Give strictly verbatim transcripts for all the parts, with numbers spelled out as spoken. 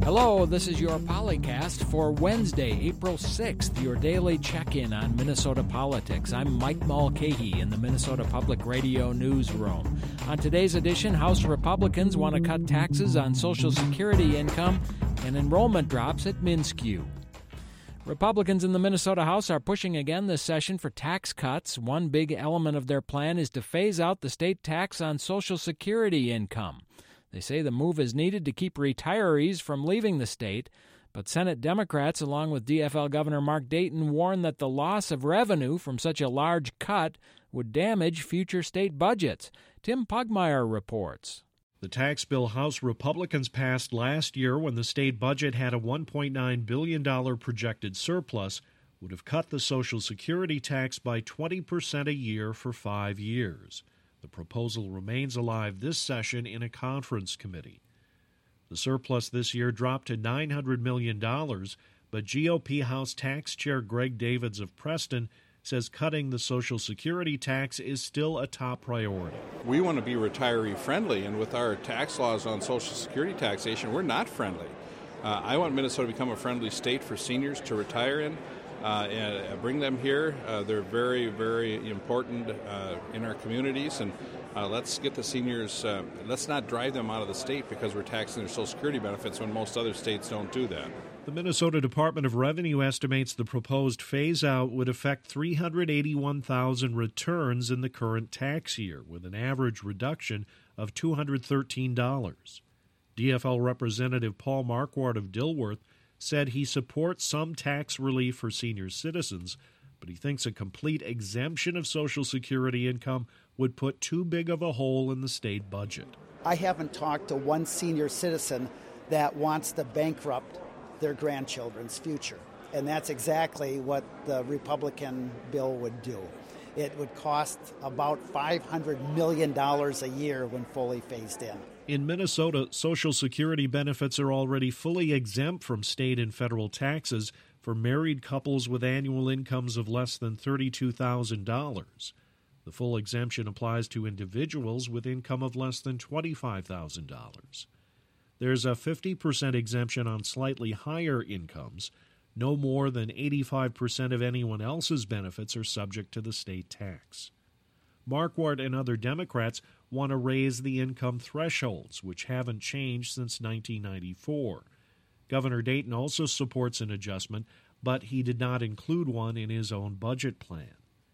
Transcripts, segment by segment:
Hello, this is your Polycast for Wednesday, April sixth, your daily check-in on Minnesota politics. I'm Mike Mulcahy in the Minnesota Public Radio newsroom. On today's edition, House Republicans want to cut taxes on Social Security income, and enrollment drops at MnSCU. Republicans in the Minnesota House are pushing again this session for tax cuts. One big element of their plan is to phase out the state tax on Social Security income. They say the move is needed to keep retirees from leaving the state, but Senate Democrats, along with D F L Governor Mark Dayton, warn that the loss of revenue from such a large cut would damage future state budgets. Tim Pugmire reports. The tax bill House Republicans passed last year, when the state budget had a one point nine billion dollars projected surplus, would have cut the Social Security tax by twenty percent a year for five years. The proposal remains alive this session in a conference committee. The surplus this year dropped to nine hundred million dollars, but G O P House Tax Chair Greg Davids of Preston says cutting the Social Security tax is still a top priority. We want to be retiree-friendly, and with our tax laws on Social Security taxation, we're not friendly. Uh, I want Minnesota to become a friendly state for seniors to retire in. Uh, and bring them here. Uh, they're very, very important uh, in our communities, and uh, let's get the seniors, uh, let's not drive them out of the state because we're taxing their Social Security benefits when most other states don't do that. The Minnesota Department of Revenue estimates the proposed phase-out would affect three hundred eighty-one thousand returns in the current tax year, with an average reduction of two hundred thirteen dollars. D F L Representative Paul Marquardt of Dilworth said he supports some tax relief for senior citizens, but he thinks a complete exemption of Social Security income would put too big of a hole in the state budget. I haven't talked to one senior citizen that wants to bankrupt their grandchildren's future, and that's exactly what the Republican bill would do. It would cost about five hundred million dollars a year when fully phased in. In Minnesota, Social Security benefits are already fully exempt from state and federal taxes for married couples with annual incomes of less than thirty-two thousand dollars. The full exemption applies to individuals with income of less than twenty-five thousand dollars. There's a fifty percent exemption on slightly higher incomes. No more than eighty-five percent of anyone else's benefits are subject to the state tax. Marquardt and other Democrats want to raise the income thresholds, which haven't changed since nineteen ninety-four. Governor Dayton also supports an adjustment, but he did not include one in his own budget plan.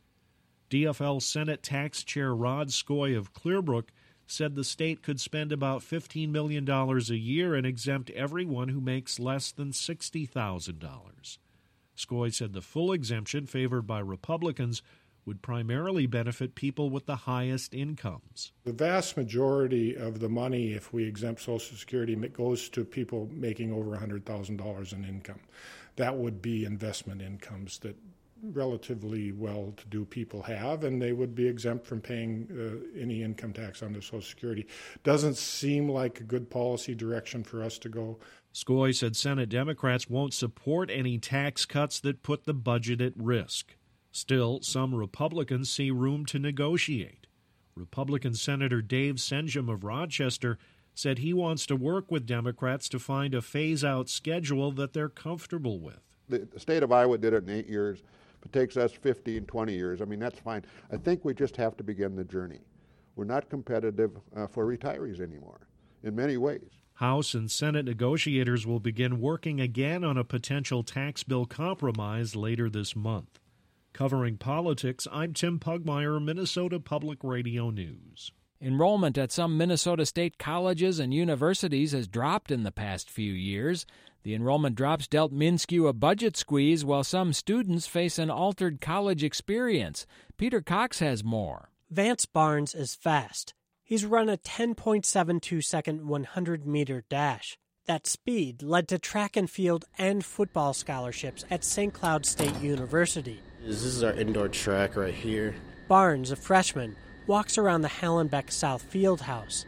D F L Senate Tax Chair Rod Skoy of Clearbrook said the state could spend about fifteen million dollars a year and exempt everyone who makes less than sixty thousand dollars. Skoy said the full exemption, favored by Republicans, would primarily benefit people with the highest incomes. The vast majority of the money, if we exempt Social Security, goes to people making over one hundred thousand dollars in income. That would be investment incomes that relatively well-to-do people have, and they would be exempt from paying uh, any income tax on their Social Security. Doesn't seem like a good policy direction for us to go. Skoy said Senate Democrats won't support any tax cuts that put the budget at risk. Still, some Republicans see room to negotiate. Republican Senator Dave Senjum of Rochester said he wants to work with Democrats to find a phase-out schedule that they're comfortable with. The state of Iowa did it in eight years. If it takes us fifteen, twenty years, I mean, that's fine. I think we just have to begin the journey. We're not competitive uh, for retirees anymore, in many ways. House and Senate negotiators will begin working again on a potential tax bill compromise later this month. Covering politics, I'm Tim Pugmire, Minnesota Public Radio News. Enrollment at some Minnesota state colleges and universities has dropped in the past few years. The enrollment drops dealt MnSCU a budget squeeze, while some students face an altered college experience. Peter Cox has more. Vance Barnes is fast. He's run a ten point seven two second one hundred meter dash. That speed led to track and field and football scholarships at Saint Cloud State University. This is our indoor track right here. Barnes, a freshman, walks around the Hallenbeck South Fieldhouse.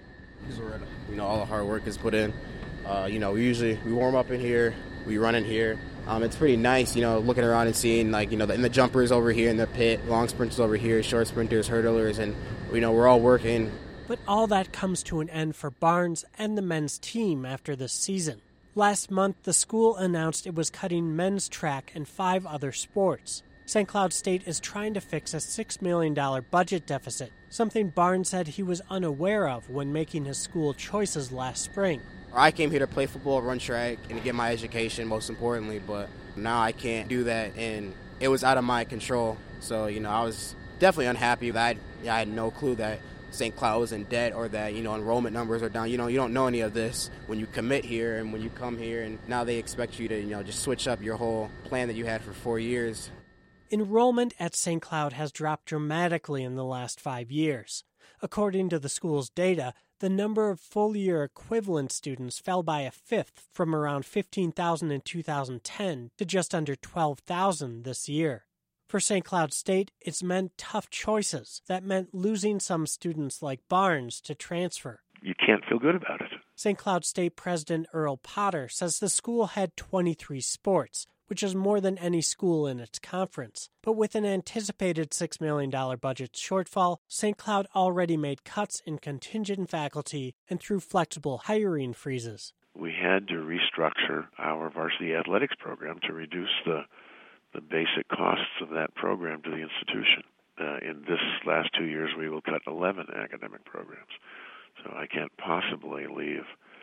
You know, all the hard work is put in. Uh, you know, we usually we warm up in here, we run in here. Um, it's pretty nice, you know, looking around and seeing, like, you know, the, and the jumpers over here in the pit, long sprinters over here, short sprinters, hurdlers, and, you know, we're all working. But all that comes to an end for Barnes and the men's team after this season. Last month, the school announced it was cutting men's track and five other sports. Saint Cloud State is trying to fix a six million dollars budget deficit, something Barnes said he was unaware of when making his school choices last spring. I came here to play football, run track, and to get my education, most importantly, but now I can't do that, and it was out of my control. So, you know, I was definitely unhappy. I, I had no clue that Saint Cloud was in debt or that, you know, enrollment numbers are down. You know, you don't know any of this when you commit here and when you come here, and now they expect you to, you know, just switch up your whole plan that you had for four years. Enrollment at Saint Cloud has dropped dramatically in the last five years. According to the school's data, the number of full-year equivalent students fell by a fifth from around fifteen thousand in two thousand ten to just under twelve thousand this year. For Saint Cloud State, it's meant tough choices that meant losing some students like Barnes to transfer. You can't feel good about it. Saint Cloud State President Earl Potter says the school had twenty-three sports, which is more than any school in its conference. But with an anticipated six million dollars budget shortfall, Saint Cloud already made cuts in contingent faculty and through flexible hiring freezes. We had to restructure our varsity athletics program to reduce the the basic costs of that program to the institution. Uh, in this last two years, we will cut eleven academic programs. So I can't possibly leave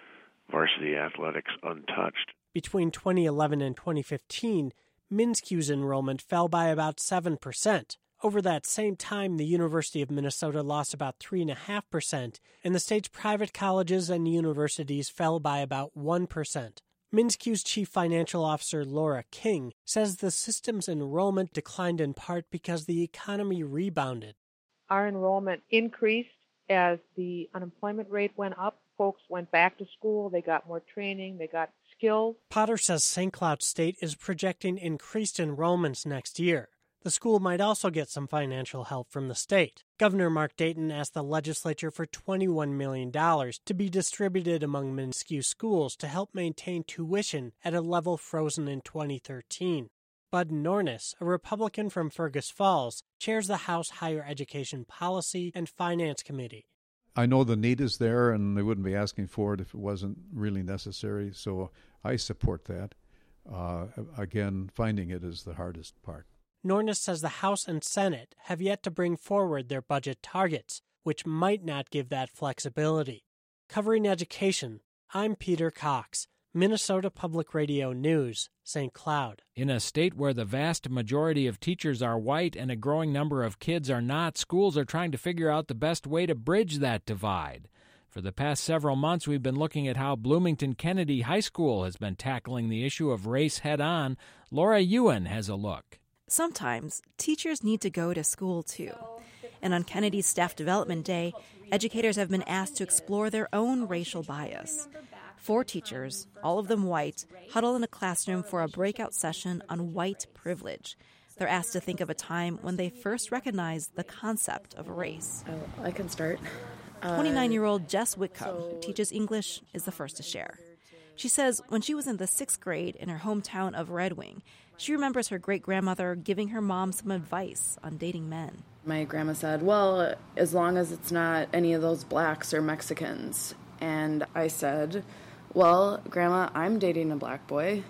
varsity athletics untouched. Between twenty eleven and twenty fifteen, MnSCU's enrollment fell by about seven percent. Over that same time, the University of Minnesota lost about three point five percent, and the state's private colleges and universities fell by about one percent. MnSCU's chief financial officer, Laura King, says the system's enrollment declined in part because the economy rebounded. Our enrollment increased as the unemployment rate went up. Folks went back to school, they got more training, they got skills. Potter says Saint Cloud State is projecting increased enrollments next year. The school might also get some financial help from the state. Governor Mark Dayton asked the legislature for twenty-one million dollars to be distributed among MnSCU schools to help maintain tuition at a level frozen in twenty thirteen. Bud Nornis, a Republican from Fergus Falls, chairs the House Higher Education Policy and Finance Committee. I know the need is there, and they wouldn't be asking for it if it wasn't really necessary, so I support that. Uh, again, finding it is the hardest part. Nornis says the House and Senate have yet to bring forward their budget targets, which might not give that flexibility. Covering education, I'm Peter Cox, Minnesota Public Radio News, Saint Cloud. In a state where the vast majority of teachers are white and a growing number of kids are not, schools are trying to figure out the best way to bridge that divide. For the past several months, we've been looking at how Bloomington Kennedy High School has been tackling the issue of race head-on. Laura Ewan has a look. Sometimes teachers need to go to school, too. And on Kennedy's Staff Development Day, educators have been asked to explore their own racial bias. Four teachers, all of them white, huddle in a classroom for a breakout session on white privilege. They're asked to think of a time when they first recognized the concept of race. Oh, I can start. twenty-nine-year-old Jess Whitcomb, who teaches English, is the first to share. She says when she was in the sixth grade in her hometown of Red Wing, she remembers her great-grandmother giving her mom some advice on dating men. My grandma said, well, as long as it's not any of those blacks or Mexicans. And I said, well, Grandma, I'm dating a black boy.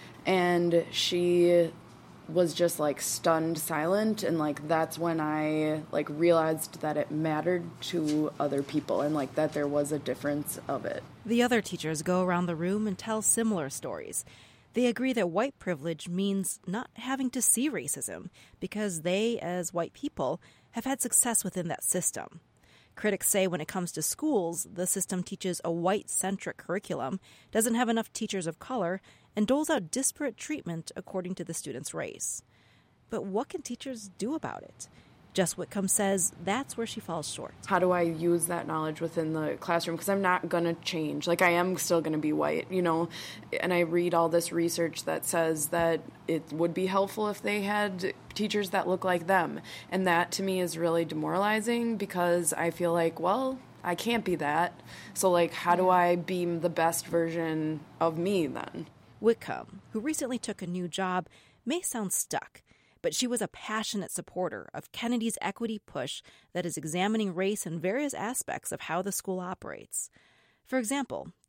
And she was just like stunned silent, and like that's when I like realized that it mattered to other people and like that there was a difference of it. The other teachers go around the room and tell similar stories. They agree that white privilege means not having to see racism because they, as white people, have had success within that system. Critics say when it comes to schools, the system teaches a white-centric curriculum, doesn't have enough teachers of color, and doles out disparate treatment according to the student's race. But what can teachers do about it? Jess Whitcomb says that's where she falls short. How do I use that knowledge within the classroom? Because I'm not going to change. Like, I am still going to be white, you know. And I read all this research that says that it would be helpful if they had teachers that look like them. And that, to me, is really demoralizing because I feel like, well, I can't be that. So, like, how do I be the best version of me then? Whitcomb, who recently took a new job, may sound stuck. But she was a passionate supporter of Kennedy's equity push that is examining race in various aspects of how the school operates. For example,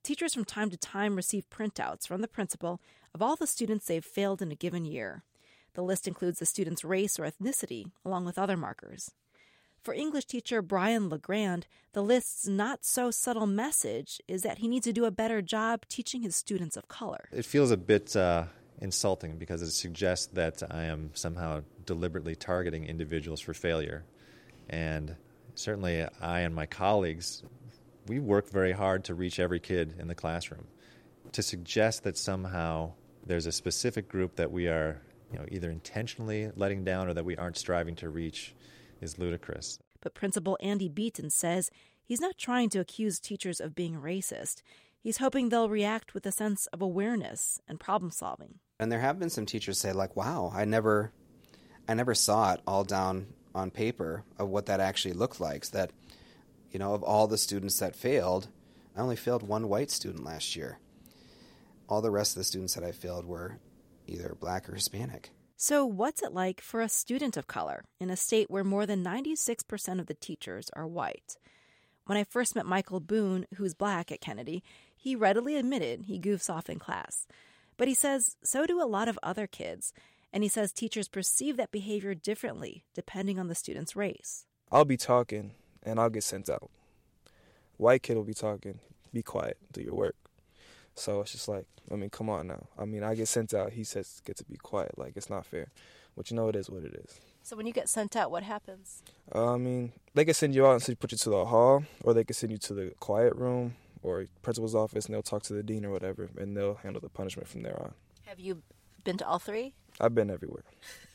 teachers from time to time receive printouts from the principal of all the students they've failed in a given year. The list includes the student's race or ethnicity, along with other markers. For English teacher Brian LeGrand, the list's not-so-subtle message is that he needs to do a better job teaching his students of color. It feels a bit uh, insulting because it suggests that I am somehow deliberately targeting individuals for failure. And certainly I and my colleagues, we work very hard to reach every kid in the classroom. To suggest that somehow there's a specific group that we are you know, either intentionally letting down or that we aren't striving to reach is ludicrous. But Principal Andy Beaton says he's not trying to accuse teachers of being racist. He's hoping they'll react with a sense of awareness and problem solving. And there have been some teachers say, like, wow, I never I never saw it all down on paper of what that actually looked like. So that, you know, of all the students that failed, I only failed one white student last year. All the rest of the students that I failed were either black or Hispanic. So what's it like for a student of color in a state where more than ninety-six percent of the teachers are white? When I first met Michael Boone, who's black at Kennedy, he readily admitted he goofs off in class. But he says so do a lot of other kids, and he says teachers perceive that behavior differently depending on the student's race. I'll be talking, and I'll get sent out. White kid will be talking, be quiet, do your work. So it's just like, I mean, come on now. I mean, I get sent out, he says get to be quiet. Like, it's not fair. But you know, it is what it is. So when you get sent out, what happens? Uh, I mean, they can send you out and put you to the hall, or they can send you to the quiet room or principal's office, and they'll talk to the dean or whatever, and they'll handle the punishment from there on. Have you been to all three? I've been everywhere.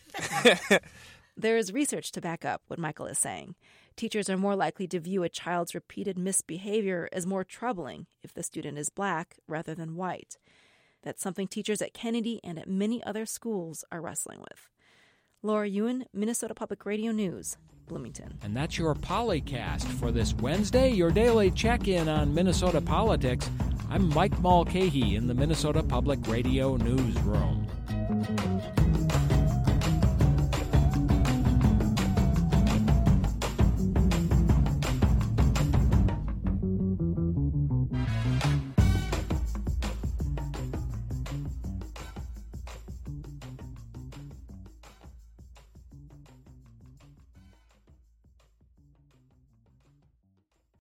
There is research to back up what Michael is saying. Teachers are more likely to view a child's repeated misbehavior as more troubling if the student is black rather than white. That's something teachers at Kennedy and at many other schools are wrestling with. Laura Ewan, Minnesota Public Radio News, Bloomington. And that's your Polycast for this Wednesday, your daily check-in on Minnesota politics. I'm Mike Mulcahy in the Minnesota Public Radio Newsroom.